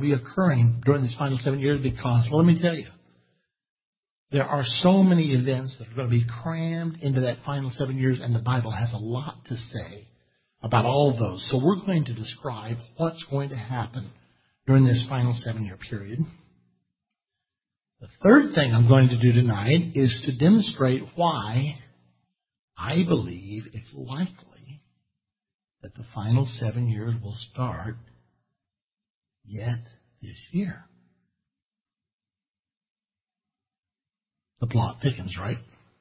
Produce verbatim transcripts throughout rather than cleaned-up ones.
be occurring during these final seven years because, let me tell you, there are so many events that are going to be crammed into that final seven years, and the Bible has a lot to say about all of those. So we're going to describe what's going to happen during this final seven-year period. The third thing I'm going to do tonight is to demonstrate why I believe it's likely that the final seven years will start yet this year. The plot thickens, right?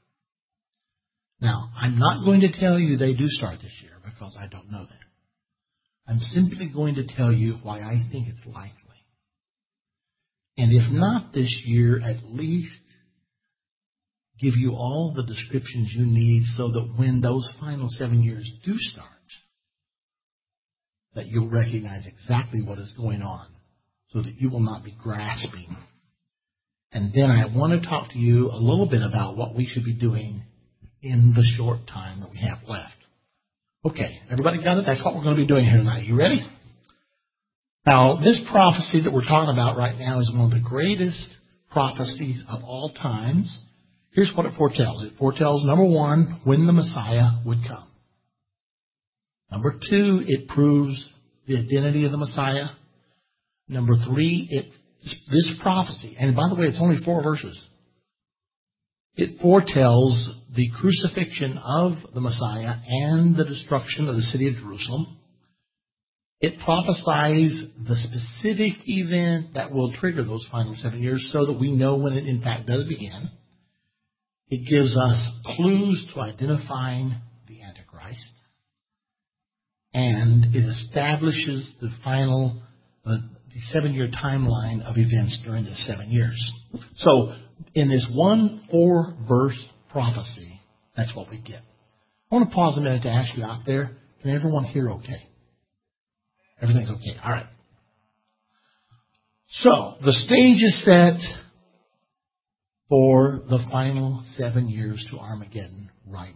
Now, I'm not going to tell you they do start this year because I don't know that. I'm simply going to tell you why I think it's likely. And if not this year, at least give you all the descriptions you need so that when those final seven years do start, that you'll recognize exactly what is going on so that you will not be grasping. And then I want to talk to you a little bit about what we should be doing in the short time that we have left. Okay, everybody got it? That's what we're going to be doing here tonight. You ready? Now, this prophecy that we're talking about right now is one of the greatest prophecies of all times. Here's what it foretells. It foretells, number one, when the Messiah would come. Number two, it proves the identity of the Messiah. Number three, it this prophecy, and by the way, it's only four verses. It foretells the crucifixion of the Messiah and the destruction of the city of Jerusalem. It prophesies the specific event that will trigger those final seven years so that we know when it in fact does begin. It gives us clues to identifying the Antichrist. And it establishes the final, uh, the seven-year timeline of events during the seven years. So, in this one four-verse prophecy, that's what we get. I want to pause a minute to ask you out there, can everyone hear okay? Everything's okay. All right. So, the stage is set for the final seven years to Armageddon right now.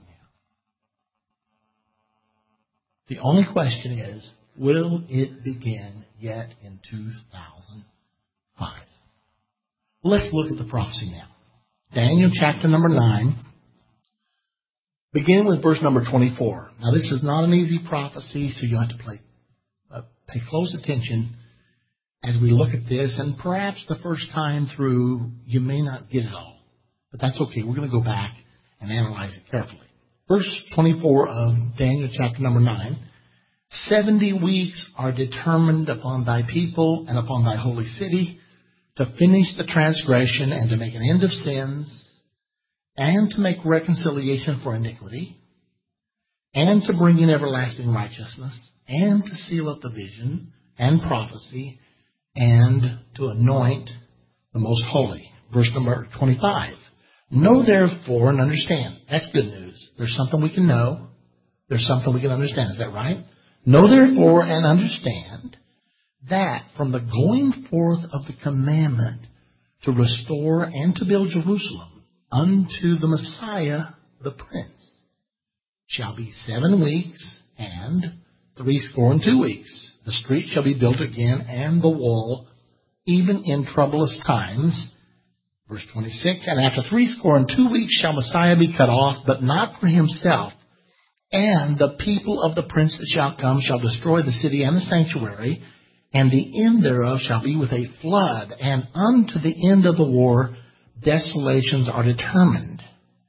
The only question is, will it begin yet in two thousand five? Let's look at the prophecy now. Daniel chapter number nine, beginning with verse number twenty-four. Now, this is not an easy prophecy, so you have to play, uh, pay close attention as we look at this. And perhaps the first time through, you may not get it all. But that's okay. We're going to go back and analyze it carefully. Verse twenty-four of Daniel chapter number nine. Seventy weeks are determined upon thy people and upon thy holy city to finish the transgression and to make an end of sins and to make reconciliation for iniquity and to bring in everlasting righteousness and to seal up the vision and prophecy and to anoint the most holy. Verse number twenty-five. Know therefore and understand. That's good news. There's something we can know. There's something we can understand. Is that right? Know therefore and understand that from the going forth of the commandment to restore and to build Jerusalem unto the Messiah, the Prince, shall be seven weeks and threescore and two weeks. The street shall be built again and the wall, even in troublous times. Verse twenty-six, and after threescore and two weeks shall Messiah be cut off, but not for himself. And the people of the prince that shall come shall destroy the city and the sanctuary, and the end thereof shall be with a flood. And unto the end of the war desolations are determined.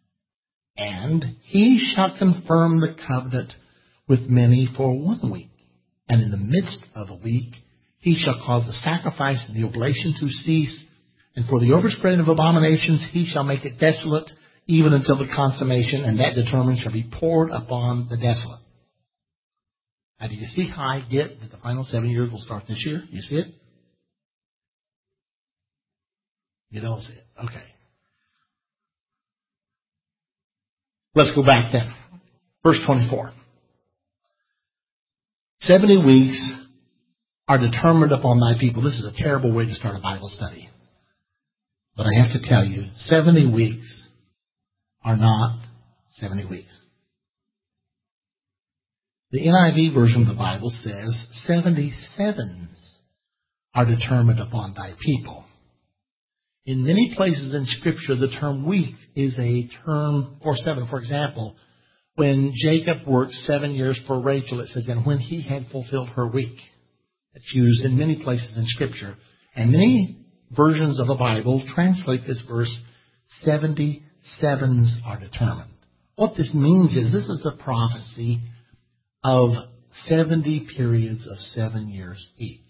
And he shall confirm the covenant with many for one week. And in the midst of the week he shall cause the sacrifice and the oblation to cease. And for the overspreading of abominations he shall make it desolate, even until the consummation, and that determined shall be poured upon the desolate. Now, do you see how I get that the final seven years will start this year? You see it? You don't see it. Okay. Let's go back then. Verse twenty-four. Seventy weeks are determined upon thy people. This is a terrible way to start a Bible study. But I have to tell you, seventy weeks are not seventy weeks. The N I V version of the Bible says seventy-sevens are determined upon thy people. In many places in Scripture, the term week is a term for seven. For example, when Jacob worked seven years for Rachel, it says, and when he had fulfilled her week. It's used in many places in Scripture. And many versions of the Bible translate this verse, seventy sevens are determined. What this means is this is a prophecy of seventy periods of seven years each.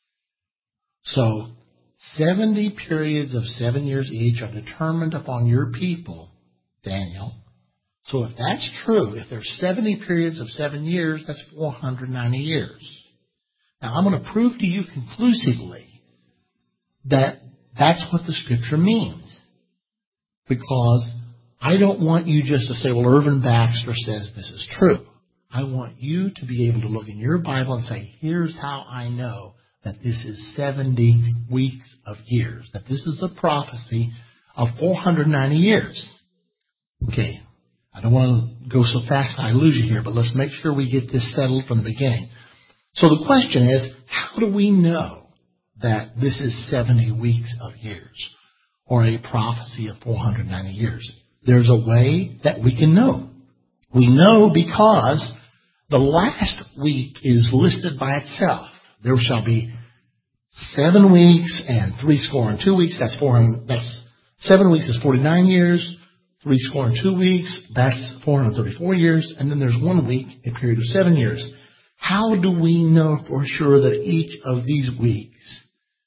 So, seventy periods of seven years each are determined upon your people, Daniel. So if that's true, if there's seventy periods of seven years, that's four hundred ninety years. Now, I'm going to prove to you conclusively that that's what the Scripture means. Because I don't want you just to say, well, Irvin Baxter says this is true. I want you to be able to look in your Bible and say, here's how I know that this is seventy weeks of years, that this is the prophecy of four hundred ninety years. Okay, I don't want to go so fast I lose you here, but let's make sure we get this settled from the beginning. So the question is, how do we know that this is seventy weeks of years, or a prophecy of four hundred ninety years? There's a way that we can know. We know because the last week is listed by itself. There shall be seven weeks and three score and two weeks. That's four hundred. That's seven weeks is forty-nine years. Three score and two weeks. That's four hundred thirty-four years. And then there's one week, a period of seven years. How do we know for sure that each of these weeks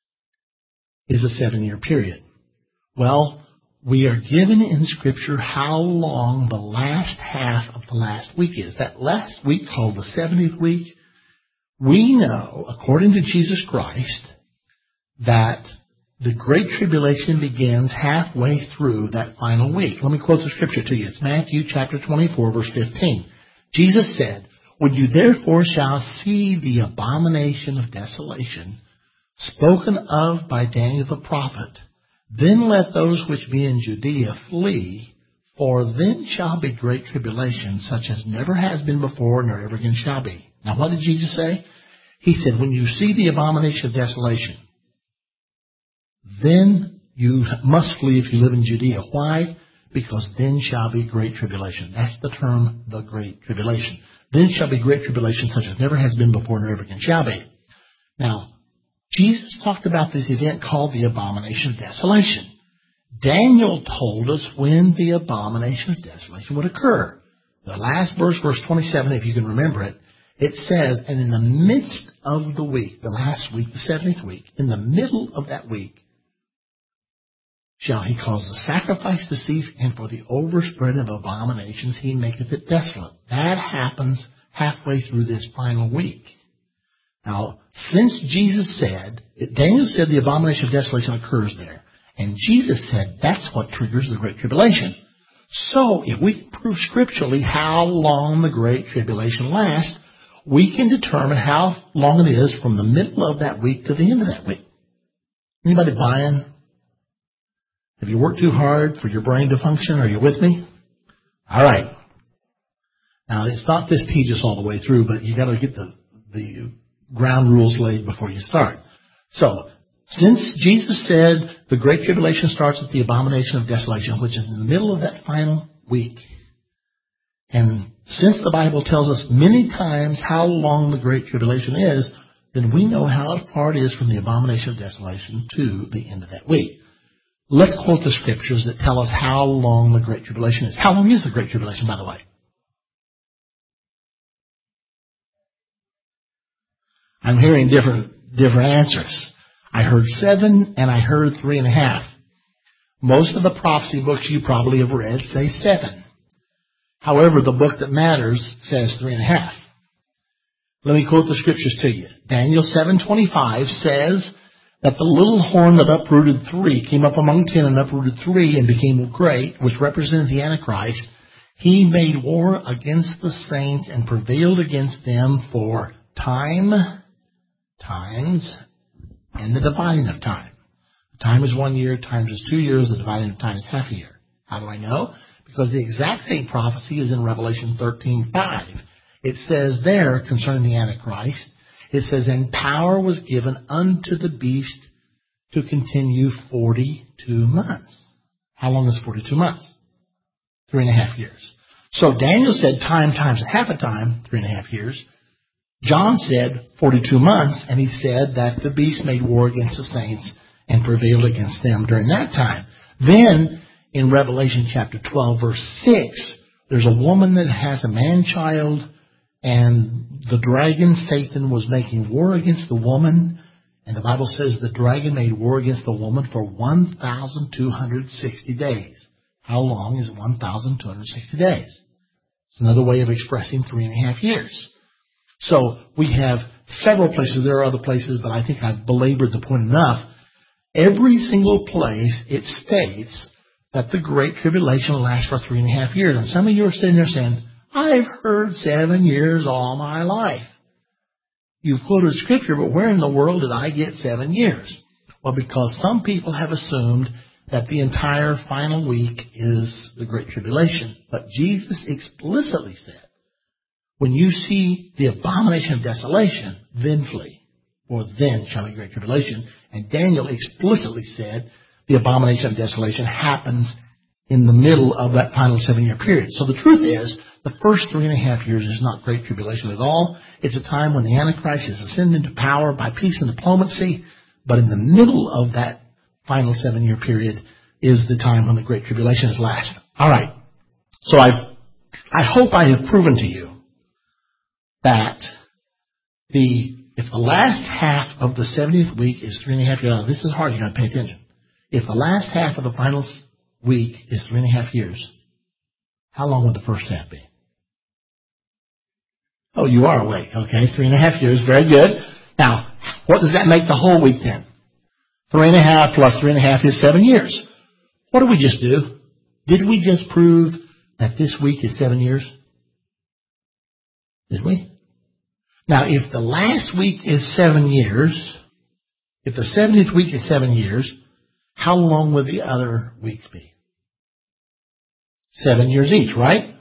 is a seven-year period? Well, we are given in Scripture how long the last half of the last week is. That last week, called the seventieth week, we know, according to Jesus Christ, that the Great Tribulation begins halfway through that final week. Let me quote the Scripture to you. It's Matthew chapter twenty-four, verse fifteen. Jesus said, when you therefore shall see the abomination of desolation, spoken of by Daniel the prophet, then let those which be in Judea flee, for then shall be great tribulation, such as never has been before, nor ever again shall be. Now, what did Jesus say? He said, when you see the abomination of desolation, then you must flee if you live in Judea. Why? Because then shall be great tribulation. That's the term, the great tribulation. Then shall be great tribulation, such as never has been before, nor ever again shall be. Now, Jesus talked about this event called the abomination of desolation. Daniel told us when the abomination of desolation would occur. The last verse, verse twenty-seven, if you can remember it, it says, and in the midst of the week, the last week, the seventieth week, in the middle of that week, shall he cause the sacrifice to cease, and for the overspread of abominations he maketh it desolate. That happens halfway through this final week. Now, since Jesus said, Daniel said the abomination of desolation occurs there, and Jesus said that's what triggers the Great Tribulation. So, if we can prove scripturally how long the Great Tribulation lasts, we can determine how long it is from the middle of that week to the end of that week. Anybody buying? Have you worked too hard for your brain to function? Are you with me? All right. Now, it's not this tedious all the way through, but you got to get the the ground rules laid before you start. So, since Jesus said the Great Tribulation starts at the abomination of desolation, which is in the middle of that final week, and since the Bible tells us many times how long the Great Tribulation is, then we know how far it is from the abomination of desolation to the end of that week. Let's quote the Scriptures that tell us how long the Great Tribulation is. How long is the Great Tribulation, by the way? I'm hearing different different answers. I heard seven and I heard three and a half. Most of the prophecy books you probably have read say seven. However, the book that matters says three and a half. Let me quote the Scriptures to you. Daniel seven twenty-five says that the little horn that uprooted three came up among ten and uprooted three and became great, which represented the Antichrist. He made war against the saints and prevailed against them for time, times, and the dividing of time. Time is one year, times is two years, the dividing of time is half a year. How do I know? Because the exact same prophecy is in Revelation thirteen five. It says there concerning the Antichrist, It says, and power was given unto the beast to continue forty-two months. How long is forty-two months? Three and a half years. So Daniel said time times half a time, three and a half years. John said forty-two months, and he said that the beast made war against the saints and prevailed against them during that time. Then, in Revelation chapter twelve, verse six, there's a woman that has a man-child, and the dragon, Satan, was making war against the woman. And the Bible says the dragon made war against the woman for one thousand two hundred sixty days. How long is one thousand two hundred sixty days? It's another way of expressing three and a half years. So we have several places. There are other places, but I think I've belabored the point enough. Every single place it states that the Great Tribulation will last for three and a half years. And some of you are sitting there saying, I've heard seven years all my life. You've quoted Scripture, but where in the world did I get seven years? Well, because some people have assumed that the entire final week is the Great Tribulation. But Jesus explicitly said, when you see the abomination of desolation, then flee, for then shall be great tribulation. And Daniel explicitly said the abomination of desolation happens in the middle of that final seven-year period. So the truth is, the first three and a half years is not great tribulation at all. It's a time when the Antichrist is ascended to power by peace and diplomacy. But in the middle of that final seven-year period is the time when the great tribulation is last. All right. So I've, I hope I have proven to you that the if the last half of the seventieth week is three and a half years, now this is hard, you got to pay attention. If the last half of the final week is three and a half years, how long would the first half be? Oh, you are awake. Okay, three and a half years, very good. Now, what does that make the whole week then? Three and a half plus three and a half is seven years. What did we just do? Did we just prove that this week is seven years? Did we? Now, if the last week is seven years, if the seventieth week is seven years, how long would the other weeks be? Seven years each, right?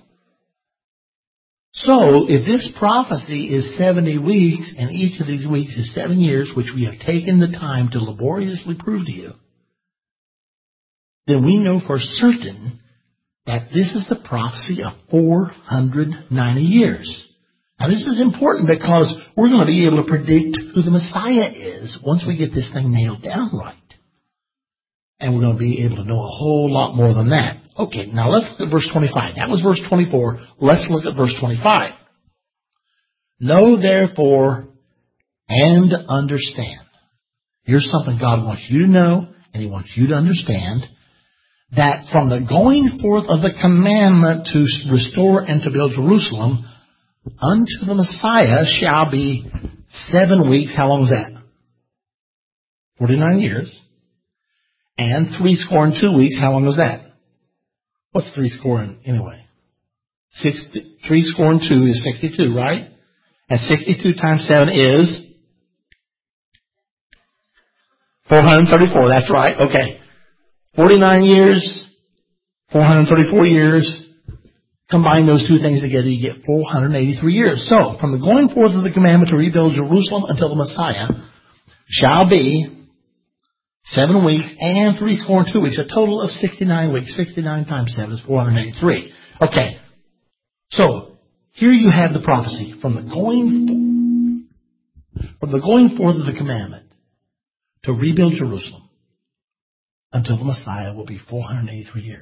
So, if this prophecy is seventy weeks, and each of these weeks is seven years, which we have taken the time to laboriously prove to you, then we know for certain that this is the prophecy of four hundred ninety years. Now, this is important because we're going to be able to predict who the Messiah is once we get this thing nailed down right. And we're going to be able to know a whole lot more than that. Okay, now let's look at verse twenty-five. That was verse twenty-four. Let's look at verse twenty-five. Know therefore and understand. Here's something God wants you to know, and He wants you to understand, that from the going forth of the commandment to restore and to build Jerusalem, unto the Messiah shall be seven weeks. How long was that? Forty-nine years. And three score and two weeks. How long was that? What's three score and anyway? Six, three score and two is sixty-two, right? And sixty-two times seven is four hundred thirty-four. That's right. Okay. forty-nine years, four hundred thirty-four years. Combine those two things together, you get four hundred eighty-three years. So, from the going forth of the commandment to rebuild Jerusalem until the Messiah shall be seven weeks and three score and two weeks. A total of sixty-nine weeks. sixty-nine times seven is four hundred eighty-three. Okay. So, here you have the prophecy. From the going, from the going forth of the commandment to rebuild Jerusalem until the Messiah will be four hundred eighty-three years.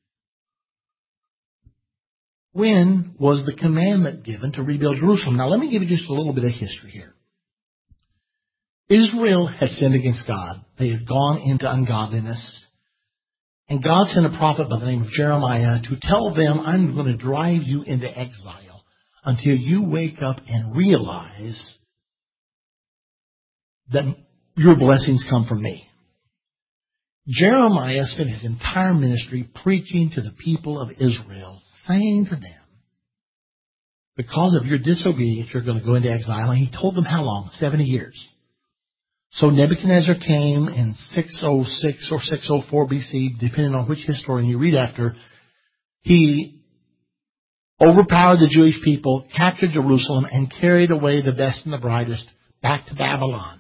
When was the commandment given to rebuild Jerusalem? Now, let me give you just a little bit of history here. Israel had sinned against God. They had gone into ungodliness. And God sent a prophet by the name of Jeremiah to tell them, I'm going to drive you into exile until you wake up and realize that your blessings come from me. Jeremiah spent his entire ministry preaching to the people of Israel, saying to them, because of your disobedience, you're going to go into exile. And he told them how long? seventy years. So Nebuchadnezzar came in six oh six or six oh four B C, depending on which historian you read after. He overpowered the Jewish people, captured Jerusalem, and carried away the best and the brightest back to Babylon.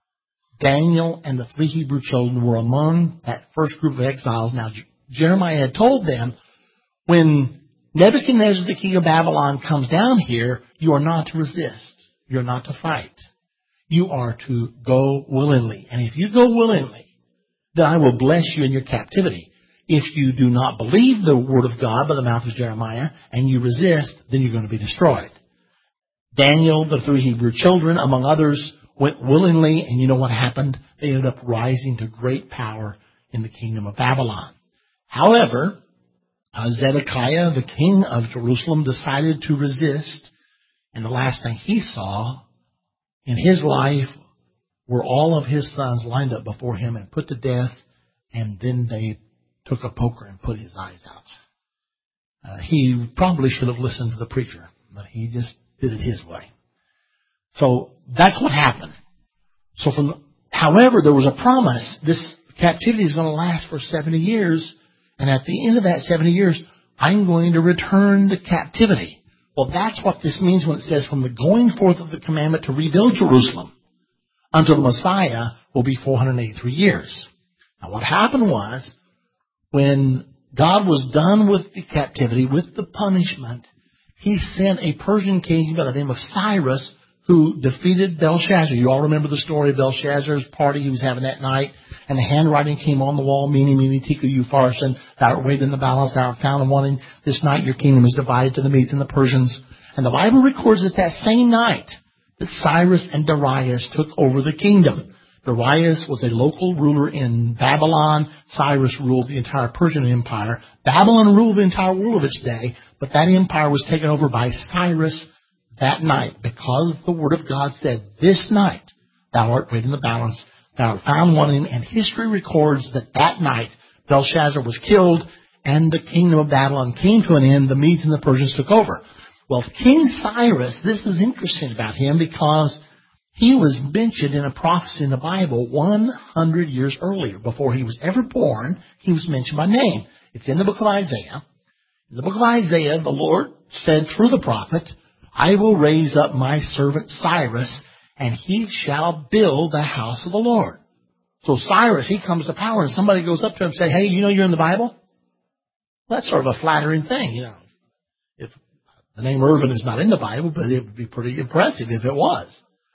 Daniel and the three Hebrew children were among that first group of exiles. Now, Jeremiah had told them, when Nebuchadnezzar, the king of Babylon, comes down here, you are not to resist. You're not to fight. You are to go willingly. And if you go willingly, then I will bless you in your captivity. If you do not believe the word of God by the mouth of Jeremiah and you resist, then you're going to be destroyed. Daniel, the three Hebrew children, among others, went willingly, and you know what happened? They ended up rising to great power in the kingdom of Babylon. However, uh, Zedekiah, the king of Jerusalem, decided to resist, and the last thing he saw in his life were all of his sons lined up before him and put to death, and then they took a poker and put his eyes out. Uh, he probably should have listened to the preacher, but he just did it his way. So that's what happened. So from, however, there was a promise. This captivity is going to last for seventy years, and at the end of that seventy years, I'm going to return the captivity. Well, that's what this means when it says, from the going forth of the commandment to rebuild Jerusalem until the Messiah will be four hundred eighty-three years. Now, what happened was, when God was done with the captivity, with the punishment, He sent a Persian king by the name of Cyrus, who defeated Belshazzar. You all remember the story of Belshazzar's party he was having that night, and the handwriting came on the wall, Mene, Mene, Tekel, Upharsin, thou art weighed in the balance, thou art found in wanting. This night your kingdom is divided to the Medes and the Persians. And the Bible records that that same night that Cyrus and Darius took over the kingdom. Darius was a local ruler in Babylon. Cyrus ruled the entire Persian Empire. Babylon ruled the entire world of its day, but that empire was taken over by Cyrus that night, because the Word of God said, this night thou art weighed in the balance, thou art found wanting. And history records that that night Belshazzar was killed and the kingdom of Babylon came to an end. The Medes and the Persians took over. Well, King Cyrus, this is interesting about him because he was mentioned in a prophecy in the Bible one hundred years earlier. Before he was ever born, he was mentioned by name. It's in the book of Isaiah. In the book of Isaiah, the Lord said through the prophet, I will raise up my servant Cyrus, and he shall build the house of the Lord. So Cyrus, he comes to power, and somebody goes up to him and says, hey, you know you're in the Bible? Well, that's sort of a flattering thing, you know. If the name Irvin is not in the Bible, but it would be pretty impressive if it was.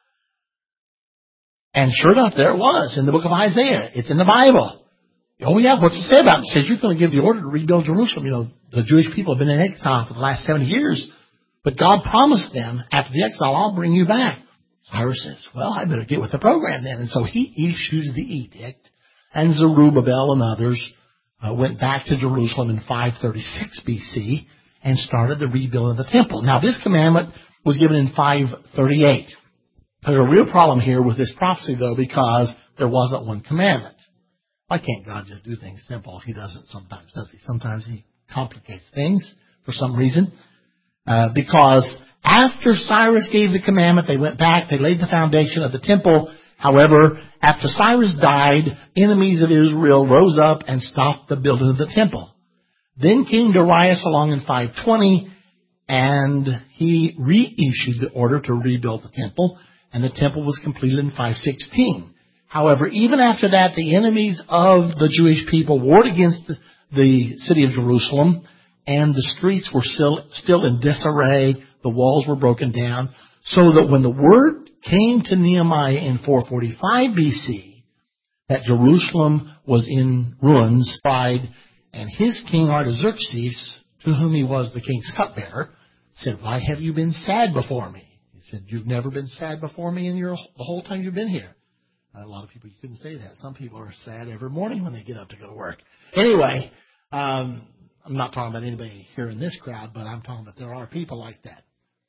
And sure enough, there it was in the book of Isaiah. It's in the Bible. Oh, yeah, what's it say about it? It says you're going to give the order to rebuild Jerusalem. You know, the Jewish people have been in exile for the last seventy years. But God promised them, after the exile, I'll bring you back. Cyrus says, well, I better get with the program then. And so he issues the edict, and Zerubbabel and others uh, went back to Jerusalem in five thirty-six B C and started the rebuilding of the temple. Now, this commandment was given in five thirty-eight. There's a real problem here with this prophecy, though, because there wasn't one commandment. Why can't God just do things simple? He doesn't sometimes, does he? Sometimes he complicates things for some reason. Uh, because after Cyrus gave the commandment, they went back, they laid the foundation of the temple. However, after Cyrus died, enemies of Israel rose up and stopped the building of the temple. Then King Darius along in five twenty, and he reissued the order to rebuild the temple, and the temple was completed in five sixteen. However, even after that, the enemies of the Jewish people warred against the, the city of Jerusalem, and the streets were still, still in disarray. The walls were broken down. So that when the word came to Nehemiah in four forty-five B C that Jerusalem was in ruins, pride, and his king Artaxerxes, to whom he was the king's cupbearer, said, why have you been sad before me? He said, you've never been sad before me in your the whole time you've been here. A lot of people, you couldn't say that. Some people are sad every morning when they get up to go to work. Anyway, um, I'm not talking about anybody here in this crowd, but I'm talking about there are people like that.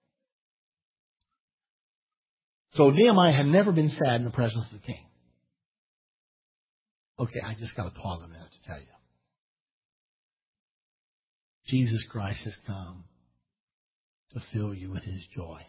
So Nehemiah had never been sad in the presence of the king. Okay, I just got to pause a minute to tell you. Jesus Christ has come to fill you with His joy.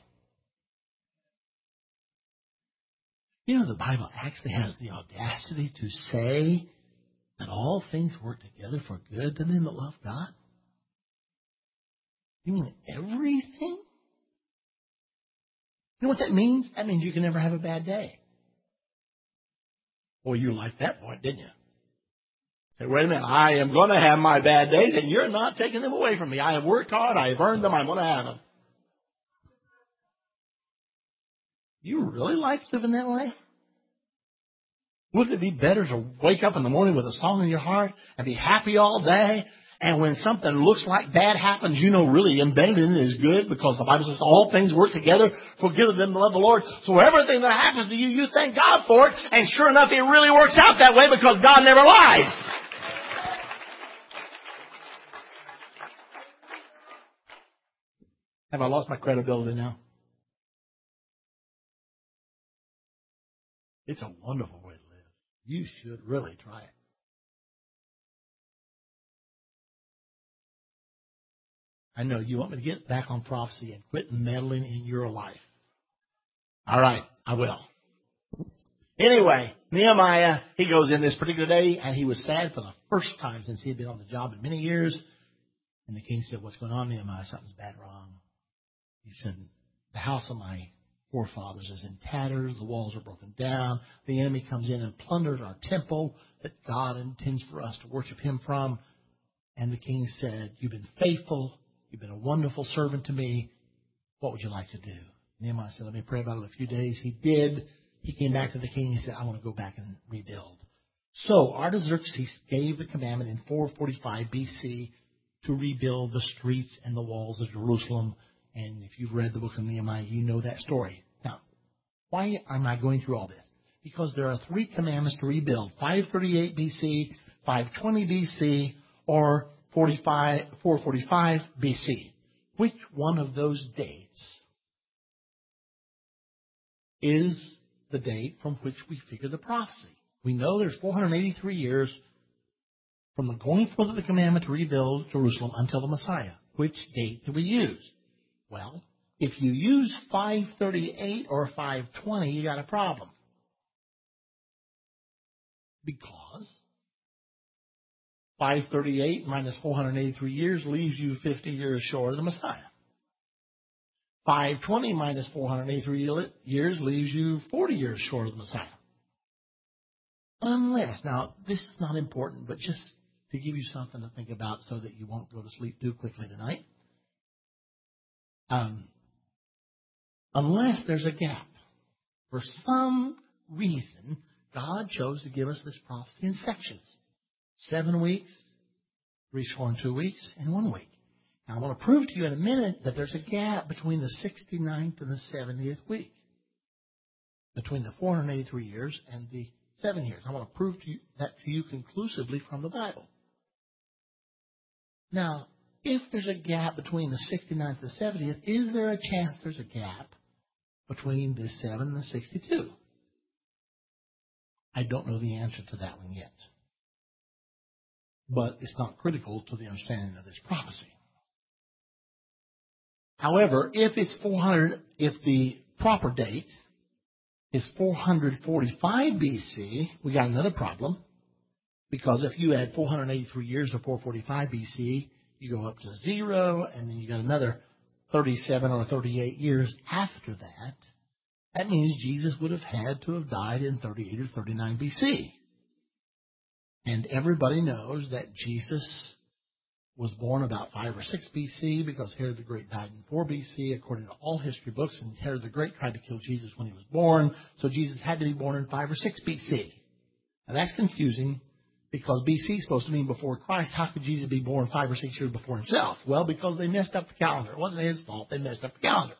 You know, the Bible actually has the audacity to say that all things work together for good to them that love God. You mean everything? You know what that means? That means you can never have a bad day. Well, you liked that point, didn't you? Say, wait a minute, I am going to have my bad days, and you're not taking them away from me. I have worked hard. I have earned them. I'm going to have them. You really like living that way? Wouldn't it be better to wake up in the morning with a song in your heart and be happy all day? And when something looks like bad happens, you know really embedded in it is good, because the Bible says all things work together for good of them that love the Lord. So everything that happens to you, you thank God for it. And sure enough, it really works out that way, because God never lies. Have I lost my credibility now? It's a wonderful way to live. You should really try it. I know you want me to get back on prophecy and quit meddling in your life. All right, I will. Anyway, Nehemiah, he goes in this particular day, and he was sad for the first time since he had been on the job in many years. And the king said, what's going on, Nehemiah? Something's bad wrong. He said, the house of my forefathers is in tatters. The walls are broken down. The enemy comes in and plunders our temple that God intends for us to worship him from. And the king said, you've been faithful. You've been a wonderful servant to me. What would you like to do? Nehemiah said, let me pray about it a few days. He did. He came back to the king. He said, I want to go back and rebuild. So Artaxerxes gave the commandment in four forty-five B C to rebuild the streets and the walls of Jerusalem. And if you've read the book of Nehemiah, you know that story. Now, why am I going through all this? Because there are three commandments to rebuild. five thirty-eight B C, five twenty B C, or forty-five, four forty-five B C. Which one of those dates is the date from which we figure the prophecy? We know there's four hundred eighty-three years from the going forth of the commandment to rebuild Jerusalem until the Messiah. Which date do we use? Well, if you use five thirty-eight or five twenty, you got a problem. Because five thirty-eight minus four hundred eighty-three years leaves you fifty years short of the Messiah. five twenty minus four hundred eighty-three years leaves you forty years short of the Messiah. Unless, now this is not important, but just to give you something to think about so that you won't go to sleep too quickly tonight. Um, unless there's a gap. For some reason, God chose to give us this prophecy in sections. Seven weeks, three score and two weeks, and one week. Now, I want to prove to you in a minute that there's a gap between the sixty-ninth and the seventieth week. Between the four hundred eighty-three years and the seven years. I want to prove to you that to you conclusively from the Bible. Now, if there's a gap between the sixty-ninth and the seventieth, is there a chance there's a gap between the seven and the sixty-two? I don't know the answer to that one yet. But it's not critical to the understanding of this prophecy. However, if it's four hundred, if the proper date is four forty-five B C, we got another problem. Because if you add four hundred eighty-three years to four forty-five B C, you go up to zero, and then you got another thirty-seven or thirty-eight years after that. That means Jesus would have had to have died in thirty-eight or thirty-nine B C. And everybody knows that Jesus was born about five or six B C because Herod the Great died in four B C, according to all history books, and Herod the Great tried to kill Jesus when he was born, so Jesus had to be born in five or six B C. Now that's confusing, because B C is supposed to mean before Christ. How could Jesus be born five or six years before himself? Well, because they messed up the calendar. It wasn't his fault. They messed up the calendar.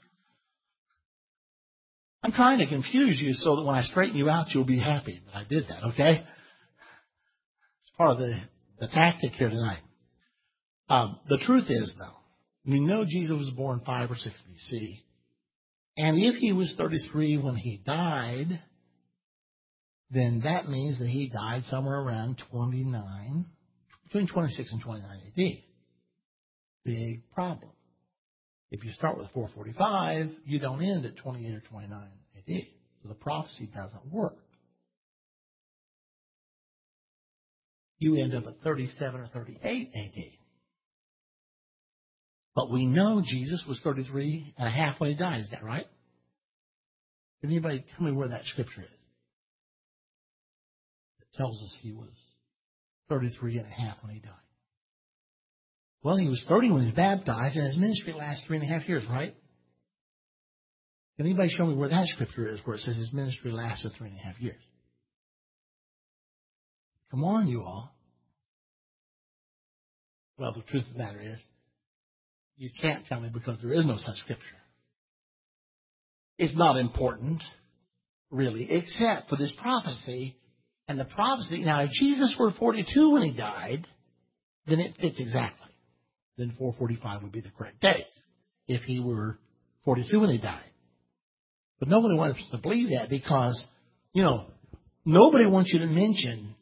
I'm trying to confuse you so that when I straighten you out, you'll be happy that I did that, okay? It's part of the, the tactic here tonight. Um, the truth is, though, we know Jesus was born five or six B C. And if he was thirty-three when he died, then that means that he died somewhere around twenty-nine, between twenty-six and twenty-nine A D. Big problem. If you start with four forty-five, you don't end at twenty-eight or twenty-nine A D. So the prophecy doesn't work. You end up at thirty-seven or thirty-eight A D. But we know Jesus was thirty-three and a half when he died. Is that right? Can anybody tell me where that scripture is? It tells us he was thirty-three and a half when he died. Well, he was thirty when he was baptized, and his ministry lasts three and a half years, right? Can anybody show me where that scripture is, where it says his ministry lasted three and a half years? Come on, you all. Well, the truth of the matter is, you can't tell me because there is no such scripture. It's not important, really, except for this prophecy. And the prophecy, now, if Jesus were forty-two when he died, then it fits exactly. Then four forty-five would be the correct date if he were forty-two when he died. But nobody wants to believe that because, you know, nobody wants you to mention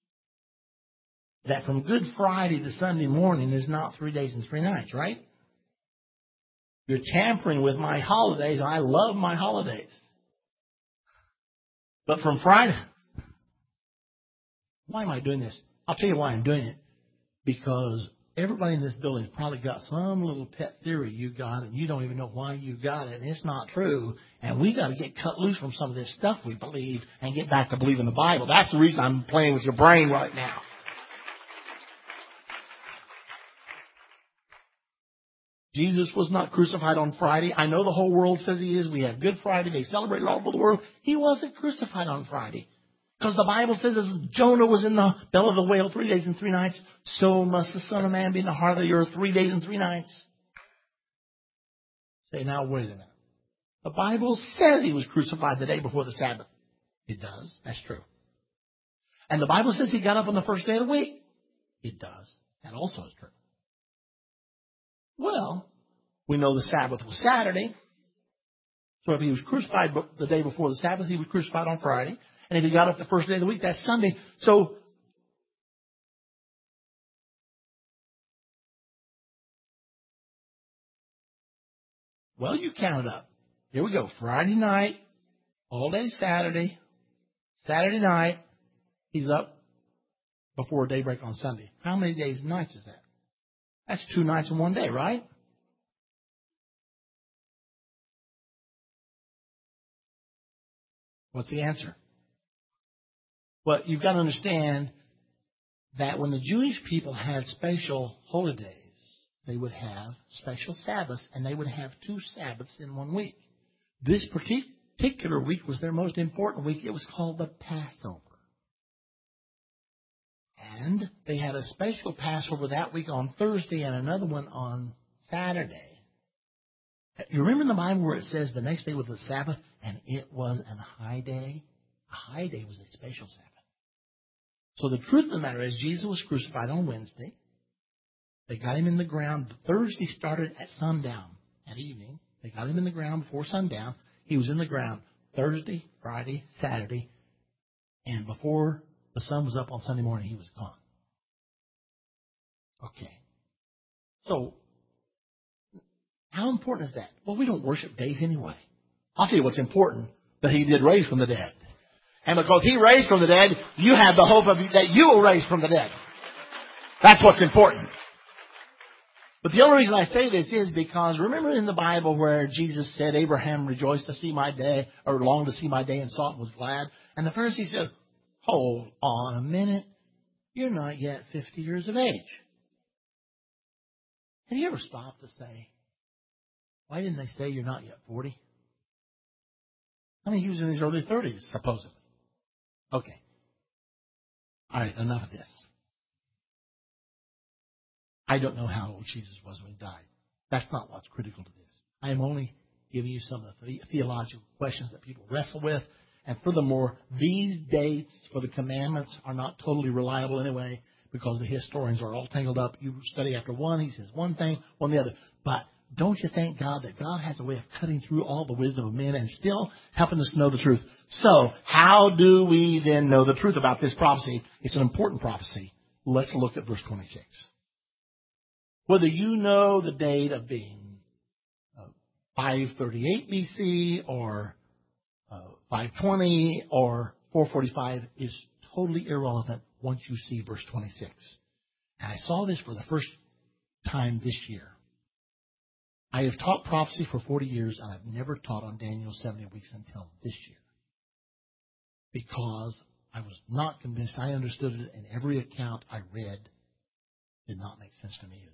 that from Good Friday to Sunday morning is not three days and three nights, right? You're tampering with my holidays. I love my holidays. But from Friday, why am I doing this? I'll tell you why I'm doing it. Because everybody in this building has probably got some little pet theory you got, and you don't even know why you got it, and it's not true. And we got to get cut loose from some of this stuff we believe and get back to believing the Bible. That's the reason I'm playing with your brain right now. Jesus was not crucified on Friday. I know the whole world says he is. We have Good Friday. They celebrate it all over the world. He wasn't crucified on Friday. Because the Bible says as Jonah was in the belly of the whale three days and three nights, so must the Son of Man be in the heart of the earth three days and three nights. Say, now wait a minute. The Bible says he was crucified the day before the Sabbath. It does. That's true. And the Bible says he got up on the first day of the week. It does. That also is true. Well, we know the Sabbath was Saturday. So if he was crucified the day before the Sabbath, he was crucified on Friday. And if he got up the first day of the week, that's Sunday. So well, you count it up. Here we go. Friday night, all day Saturday, Saturday night, he's up before daybreak on Sunday. How many days and nights is that? That's two nights in one day, right? What's the answer? Well, you've got to understand that when the Jewish people had special holy days, they would have special Sabbaths, and they would have two Sabbaths in one week. This particular week was their most important week. It was called the Passover. And they had a special Passover that week on Thursday and another one on Saturday. You remember in the Bible where it says the next day was the Sabbath and it was a high day? A high day was a special Sabbath. So the truth of the matter is Jesus was crucified on Wednesday. They got him in the ground. Thursday started at sundown, at evening. They got him in the ground before sundown. He was in the ground Thursday, Friday, Saturday, and before the sun was up on Sunday morning, he was gone. Okay. So, how important is that? Well, we don't worship days anyway. I'll tell you what's important, that he did raise from the dead. And because he raised from the dead, you have the hope of that you will raise from the dead. That's what's important. But the only reason I say this is because remember in the Bible where Jesus said, Abraham rejoiced to see my day, or longed to see my day and saw it and was glad. And the Pharisee said, hold on a minute. You're not yet fifty years of age. Have you ever stopped to say, why didn't they say you're not yet forty? I mean, he was in his early thirties, supposedly. Okay. All right, enough of this. I don't know how old Jesus was when he died. That's not what's critical to this. I am only giving you some of the theological questions that people wrestle with. And furthermore, these dates for the commandments are not totally reliable anyway because the historians are all tangled up. You study after one, he says one thing, one the other. But don't you thank God that God has a way of cutting through all the wisdom of men and still helping us know the truth? So, how do we then know the truth about this prophecy? It's an important prophecy. Let's look at verse twenty-six. Whether you know the date of being uh, five thirty-eight B C or uh, five twenty or four forty-five is totally irrelevant once you see verse twenty-six. And I saw this for the first time this year. I have taught prophecy for forty years, and I've never taught on Daniel seventy weeks until this year. Because I was not convinced. I understood it, and every account I read did not make sense to me either.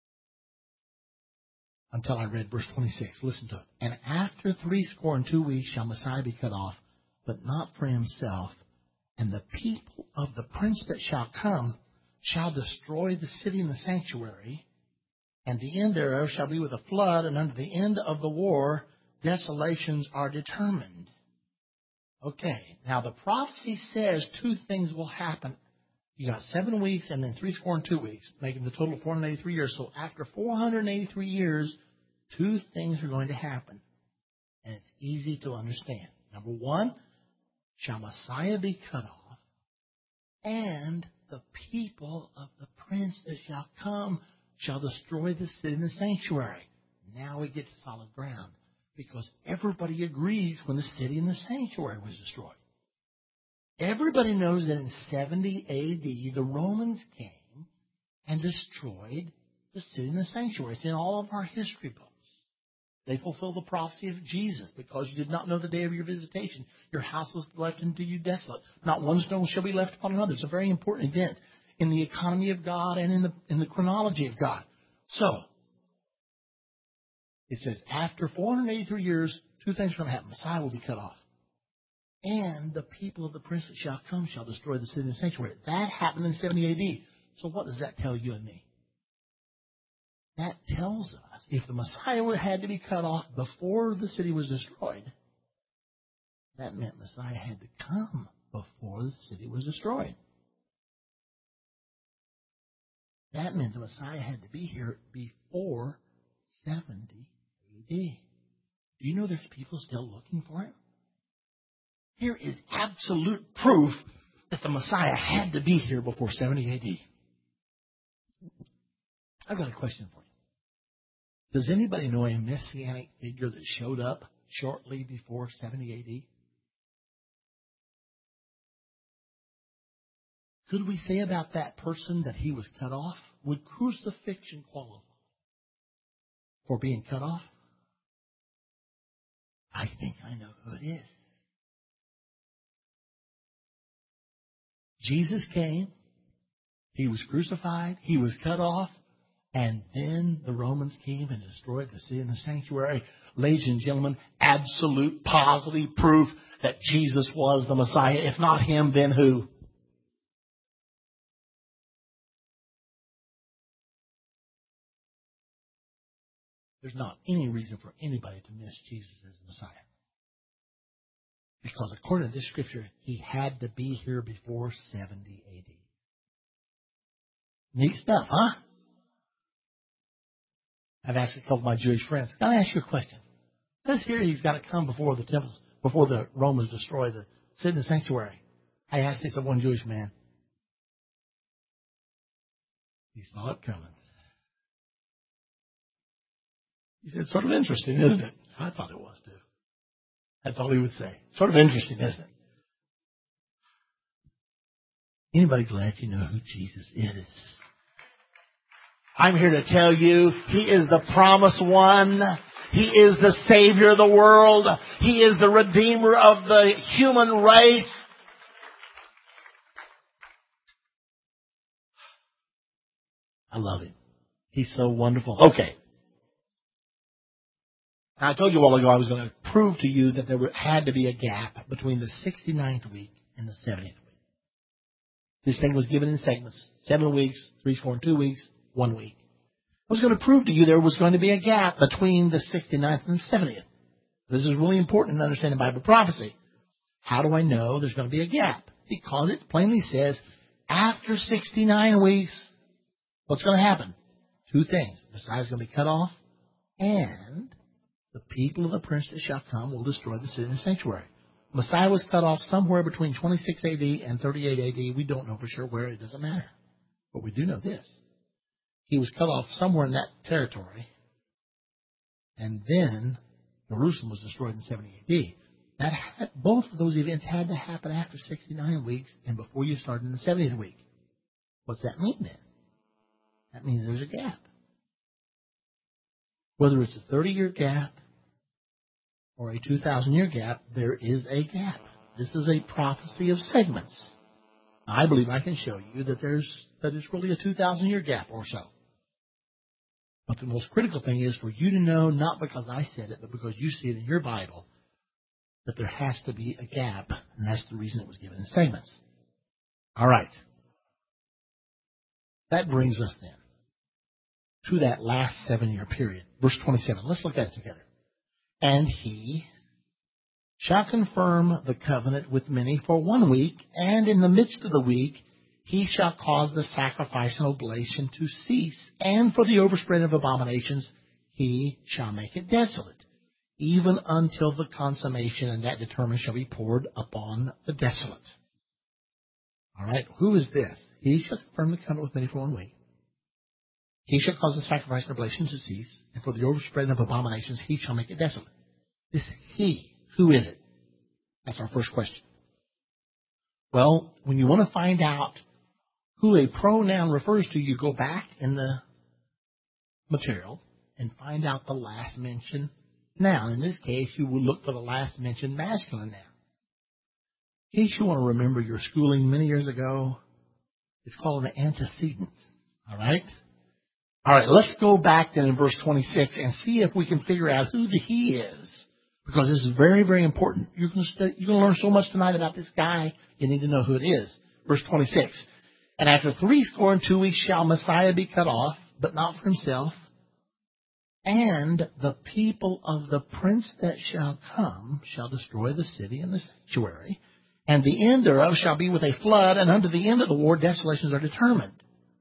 Until I read verse twenty-six. Listen to it. And after three score and two weeks shall Messiah be cut off, but not for himself. And the people of the prince that shall come shall destroy the city and the sanctuary. And the end thereof shall be with a flood, and unto the end of the war desolations are determined. Okay, now the prophecy says two things will happen. You got seven weeks and then three score and two weeks, making the total of four hundred eighty-three years. So after four hundred eighty-three years, two things are going to happen. And it's easy to understand. Number one, shall Messiah be cut off, and the people of the prince that shall come shall destroy the city and the sanctuary. Now we get to solid ground, because everybody agrees when the city and the sanctuary was destroyed. Everybody knows that in seventy A D, the Romans came and destroyed the city and the sanctuary. It's in all of our history books. They fulfill the prophecy of Jesus. Because you did not know the day of your visitation, your house was left unto you desolate. Not one stone shall be left upon another. It's a very important event in the economy of God and in the, in the chronology of God. So, it says, after four hundred eighty-three years, two things are going to happen. Messiah will be cut off. And the people of the prince that shall come shall destroy the city and the sanctuary. That happened in seventy A D. So what does that tell you and me? That tells us if the Messiah had to be cut off before the city was destroyed, that meant Messiah had to come before the city was destroyed. That meant the Messiah had to be here before seventy A D. Do you know there's people still looking for him? Here is absolute proof that the Messiah had to be here before seventy A D. I've got a question for you. Does anybody know a messianic figure that showed up shortly before seventy A D? Could we say about that person that he was cut off? Would crucifixion qualify for being cut off? I think I know who it is. Jesus came, he was crucified, he was cut off, and then the Romans came and destroyed the city and the sanctuary. Ladies and gentlemen, absolute positive proof that Jesus was the Messiah. If not him, then who? There's not any reason for anybody to miss Jesus as the Messiah. Because according to this scripture, he had to be here before seventy A D. Neat stuff, huh? I've asked a couple of my Jewish friends, can I ask you a question? It says here he's got to come before the temples, before the Romans destroy the city and the sanctuary. I asked this of one Jewish man. He saw it coming. He said, sort of interesting, isn't it? I thought it was, too. That's all he would say. Sort of interesting, isn't it? Anybody glad you know who Jesus is? I'm here to tell you, he is the promised one. He is the Savior of the world. He is the Redeemer of the human race. I love him. He's so wonderful. Okay. Now, I told you a while ago I was going to prove to you that there had to be a gap between the sixty-ninth week and the seventieth week. This thing was given in segments. Seven weeks, three, four, and two weeks, one week. I was going to prove to you there was going to be a gap between the sixty-ninth and the seventieth. This is really important in understanding Bible prophecy. How do I know there's going to be a gap? Because it plainly says, after sixty-nine weeks, what's going to happen? Two things. Messiah's going to be cut off, and the people of the prince that shall come will destroy the city and the sanctuary. Messiah was cut off somewhere between twenty-six A D and thirty-eight A D. We don't know for sure where. It doesn't matter. But we do know this. He was cut off somewhere in that territory. And then Jerusalem was destroyed in seventy A D. That had, both of those events had to happen after sixty-nine weeks and before you started in the seventieth week. What's that mean then? That means there's a gap. Whether it's a thirty-year gap or a two thousand year gap, there is a gap. This is a prophecy of segments. I believe I can show you that there's that it's really a two thousand year gap or so. But the most critical thing is for you to know, not because I said it, but because you see it in your Bible, that there has to be a gap, and that's the reason it was given in segments. All right. That brings us then to that last seven-year period. Verse twenty-seven. Let's look at it together. And he shall confirm the covenant with many for one week, and in the midst of the week he shall cause the sacrifice and oblation to cease, and for the overspread of abominations he shall make it desolate, even until the consummation, and that determined shall be poured upon the desolate. All right, who is this? He shall confirm the covenant with many for one week. He shall cause the sacrifice and oblation to cease, and for the overspreading of abominations he shall make it desolate. This he, who is it? That's our first question. Well, when you want to find out who a pronoun refers to, you go back in the material and find out the last mentioned noun. In this case, you will look for the last mentioned masculine noun. In case you want to remember your schooling many years ago, it's called an antecedent. All right? All right, let's go back then in verse twenty-six and see if we can figure out who the he is. Because this is very, very important. You're going to study, you're going to learn so much tonight about this guy, you need to know who it is. Verse twenty-six. And after threescore and two weeks shall Messiah be cut off, but not for himself. And the people of the prince that shall come shall destroy the city and the sanctuary. And the end thereof shall be with a flood, and unto the end of the war desolations are determined.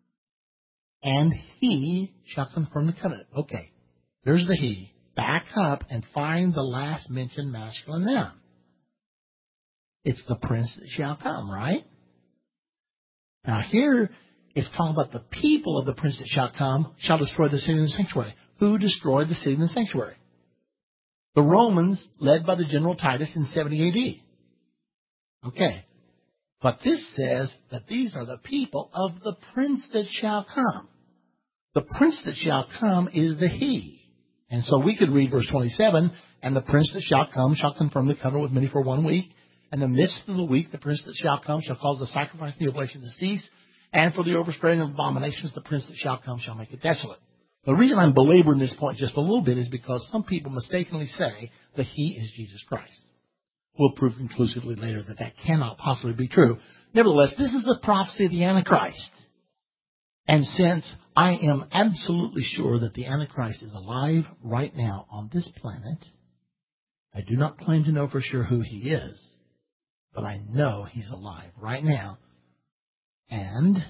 And he shall confirm the covenant. Okay, there's the he. Back up and find the last mentioned masculine noun. It's the prince that shall come, right? Now here, it's talking about the people of the prince that shall come shall destroy the city and the sanctuary. Who destroyed the city and the sanctuary? The Romans, led by the general Titus in seventy A D. Okay. But this says that these are the people of the prince that shall come. The prince that shall come is the he. And so we could read verse twenty-seven, and the prince that shall come shall confirm the covenant with many for one week. And in the midst of the week, the prince that shall come shall cause the sacrifice and the oblation to cease. And for the overspreading of abominations, the prince that shall come shall make it desolate. The reason I'm belaboring this point just a little bit is because some people mistakenly say that he is Jesus Christ. We'll prove conclusively later that that cannot possibly be true. Nevertheless, this is a prophecy of the Antichrist. And since I am absolutely sure that the Antichrist is alive right now on this planet, I do not claim to know for sure who he is, but I know he's alive right now. And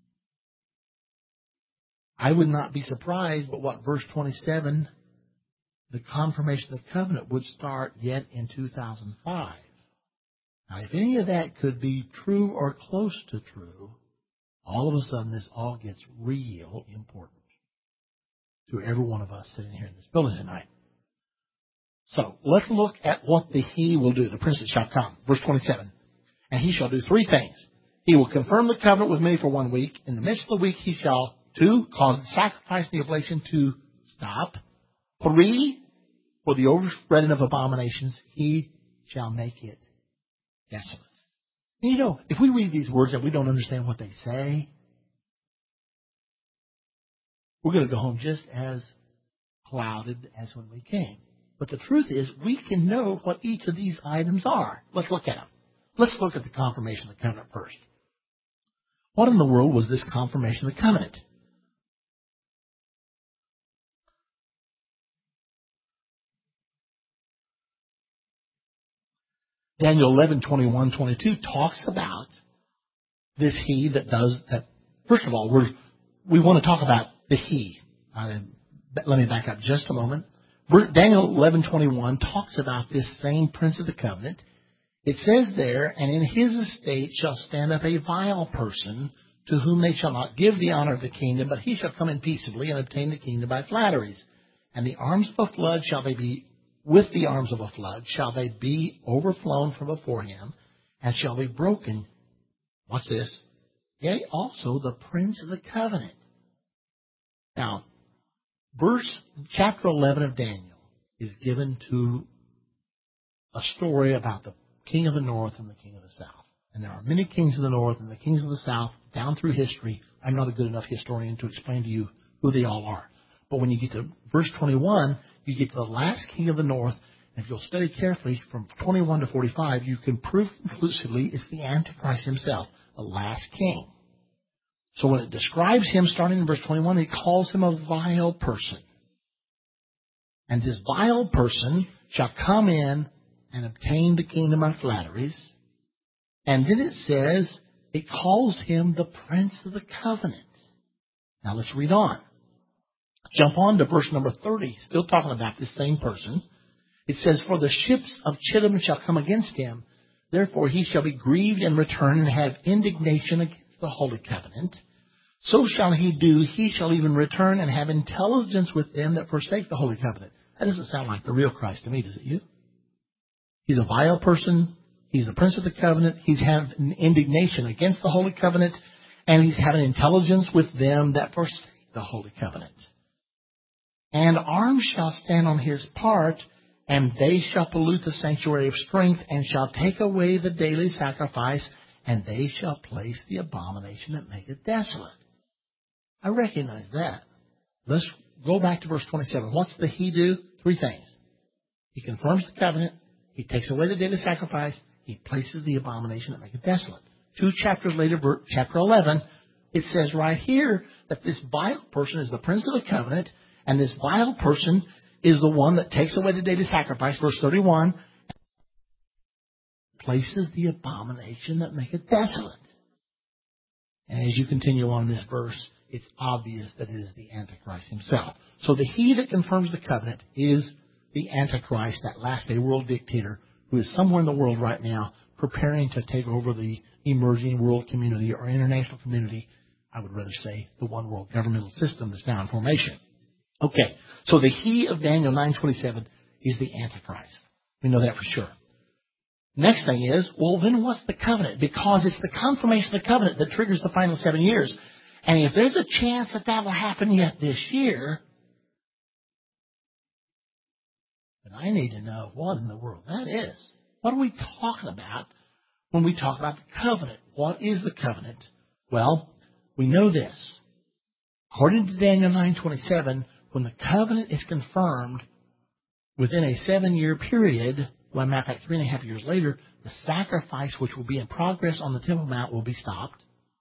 I would not be surprised but what verse twenty-seven, the confirmation of the covenant, would start yet in two thousand five. Now, if any of that could be true or close to true, all of a sudden this all gets real important to every one of us sitting here in this building tonight. So let's look at what the he will do, the prince that shall come. Verse twenty-seven. And he shall do three things. He will confirm the covenant with many for one week. In the midst of the week he shall, two, cause the sacrifice and the oblation to stop. Three, for the overspreading of abominations, he shall make it desolate. And you know, if we read these words and we don't understand what they say, we're going to go home just as clouded as when we came. But the truth is, we can know what each of these items are. Let's look at them. Let's look at the confirmation of the covenant first. What in the world was this confirmation of the covenant? Daniel eleven, twenty-one, twenty-two talks about this he that does that. First of all, we're, we want to talk about the he. Uh, let me back up just a moment. Daniel eleven, twenty-one talks about this same prince of the covenant. It says there, and in his estate shall stand up a vile person to whom they shall not give the honor of the kingdom, but he shall come in peaceably and obtain the kingdom by flatteries. And the arms of a flood shall they be, with the arms of a flood shall they be overflown from before him, and shall be broken. Watch this. Yea, also the prince of the covenant. Now, Verse, chapter eleven of Daniel is given to a story about the king of the north and the king of the south. And there are many kings of the north and the kings of the south down through history. I'm not a good enough historian to explain to you who they all are. But when you get to verse twenty-one, you get to the last king of the north. And if you'll study carefully from twenty-one to forty-five, you can prove conclusively it's the Antichrist himself, the last king. So when it describes him, starting in verse twenty-one, it calls him a vile person. And this vile person shall come in and obtain the kingdom by flatteries. And then it says, it calls him the prince of the covenant. Now let's read on. Jump on to verse number thirty, still talking about this same person. It says, for the ships of Chittim shall come against him. Therefore he shall be grieved and return and have indignation against the holy covenant. So shall he do. He shall even return and have intelligence with them that forsake the holy covenant. That doesn't sound like the real Christ to me, does it you? He's a vile person. He's the prince of the covenant. He's having indignation against the holy covenant. And he's having intelligence with them that forsake the holy covenant. And arms shall stand on his part, and they shall pollute the sanctuary of strength, and shall take away the daily sacrifice, and they shall place the abomination that maketh desolate. I recognize that. Let's go back to verse twenty-seven. What's the he do? Three things. He confirms the covenant. He takes away the daily sacrifice. He places the abomination that maketh desolate. Two chapters later, chapter eleven, it says right here that this vile person is the prince of the covenant, and this vile person is the one that takes away the daily sacrifice. Verse thirty-one, places the abomination that maketh desolate. And as you continue on in this verse, it's obvious that it is the Antichrist himself. So the he that confirms the covenant is the Antichrist, that last day world dictator who is somewhere in the world right now preparing to take over the emerging world community or international community. I would rather say the one world governmental system that's now in formation. Okay, so the he of Daniel nine twenty-seven is the Antichrist. We know that for sure. Next thing is, well, then what's the covenant? Because it's the confirmation of the covenant that triggers the final seven years. And if there's a chance that that will happen yet this year, then I need to know what in the world that is. What are we talking about when we talk about the covenant? What is the covenant? Well, we know this. According to Daniel nine twenty-seven, when the covenant is confirmed within a seven-year period, well, matter of fact, three and a half years later, the sacrifice which will be in progress on the Temple Mount will be stopped.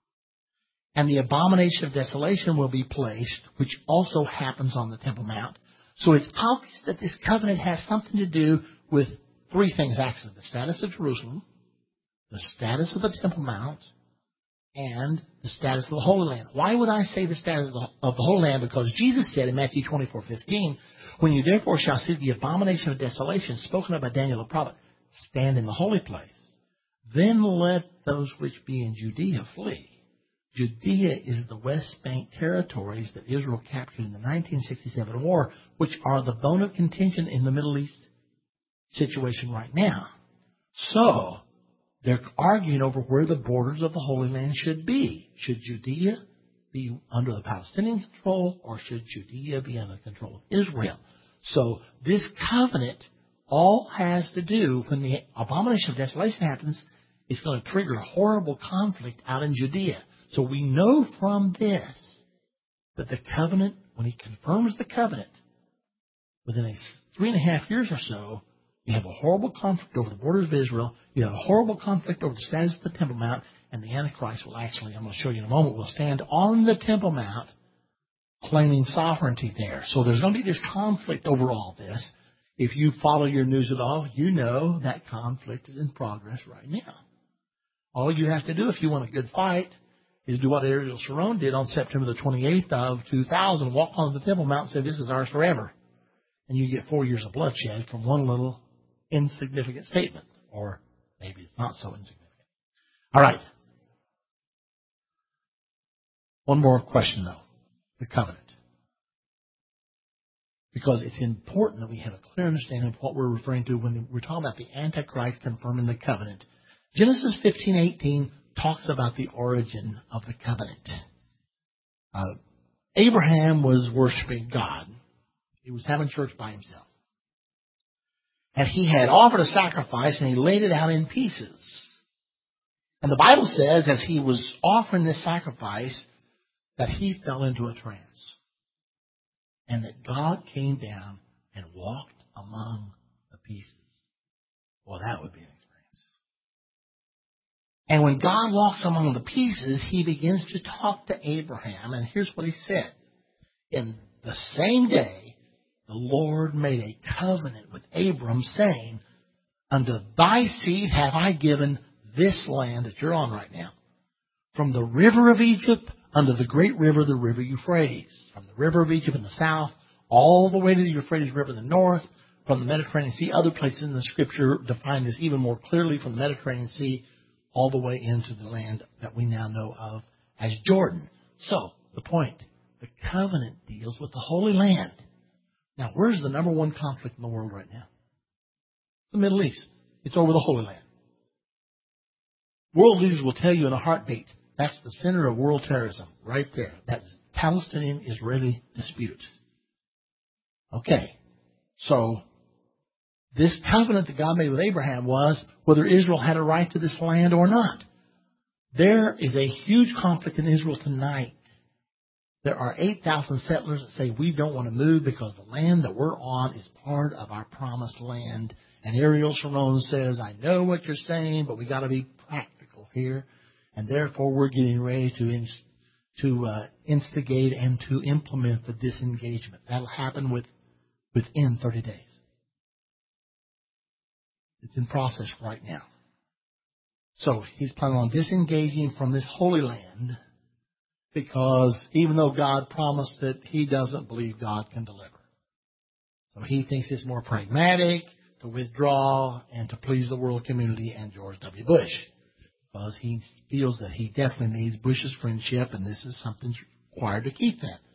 And the abomination of desolation will be placed, which also happens on the Temple Mount. So it's obvious that this covenant has something to do with three things, actually. The status of Jerusalem, the status of the Temple Mount, and the status of the Holy Land. Why would I say the status of the, of the Holy Land? Because Jesus said in Matthew twenty-four fifteen, when you therefore shall see the abomination of desolation spoken of by Daniel the prophet stand in the holy place, then let those which be in Judea flee. Judea is the West Bank territories that Israel captured in the nineteen sixty-seven war, which are the bone of contention in the Middle East situation right now. So, they're arguing over where the borders of the Holy Land should be. Should Judea be under the Palestinian control, or should Judea be under the control of Israel? So, this covenant all has to do, when the abomination of desolation happens, it's going to trigger a horrible conflict out in Judea. So we know from this that the covenant, when he confirms the covenant, within a three and a half years or so, you have a horrible conflict over the borders of Israel. You have a horrible conflict over the status of the Temple Mount. And the Antichrist will actually, I'm going to show you in a moment, will stand on the Temple Mount claiming sovereignty there. So there's going to be this conflict over all this. If you follow your news at all, you know that conflict is in progress right now. All you have to do if you want a good fight is do what Ariel Sharon did on September the twenty-eighth of two thousand, walk on the Temple Mount and say, this is ours forever. And you get four years of bloodshed from one little insignificant statement. Or maybe it's not so insignificant. All right. One more question, though. The covenant. Because it's important that we have a clear understanding of what we're referring to when we're talking about the Antichrist confirming the covenant. Genesis fifteen eighteen talks about the origin of the covenant. Uh, Abraham was worshiping God. He was having church by himself. And he had offered a sacrifice, and he laid it out in pieces. And the Bible says, as he was offering this sacrifice, that he fell into a trance. And that God came down and walked among the pieces. Well, that would be an experience. And when God walks among the pieces, he begins to talk to Abraham. And here's what he said. In the same day, the Lord made a covenant with Abram, saying, unto thy seed have I given this land that you're on right now, from the river of Egypt unto the great river, the river Euphrates, from the river of Egypt in the south, all the way to the Euphrates River in the north, from the Mediterranean Sea. Other places in the Scripture define this even more clearly, from the Mediterranean Sea all the way into the land that we now know of as Jordan. So, the point, the covenant deals with the Holy Land. Now, where's the number one conflict in the world right now? The Middle East. It's over the Holy Land. World leaders will tell you in a heartbeat, that's the center of world terrorism, right there. That Palestinian-Israeli dispute. Okay, so this covenant that God made with Abraham was whether Israel had a right to this land or not. There is a huge conflict in Israel tonight. There are eight thousand settlers that say we don't want to move because the land that we're on is part of our promised land. And Ariel Sharon says, I know what you're saying, but we got to be practical here. And therefore, we're getting ready to inst- to uh, instigate and to implement the disengagement. That'll happen with within thirty days. It's in process right now. So he's planning on disengaging from this Holy Land because even though God promised it, he doesn't believe God can deliver. So he thinks it's more pragmatic to withdraw and to please the world community and George W. Bush. Because he feels that he definitely needs Bush's friendship, and this is something required to keep that.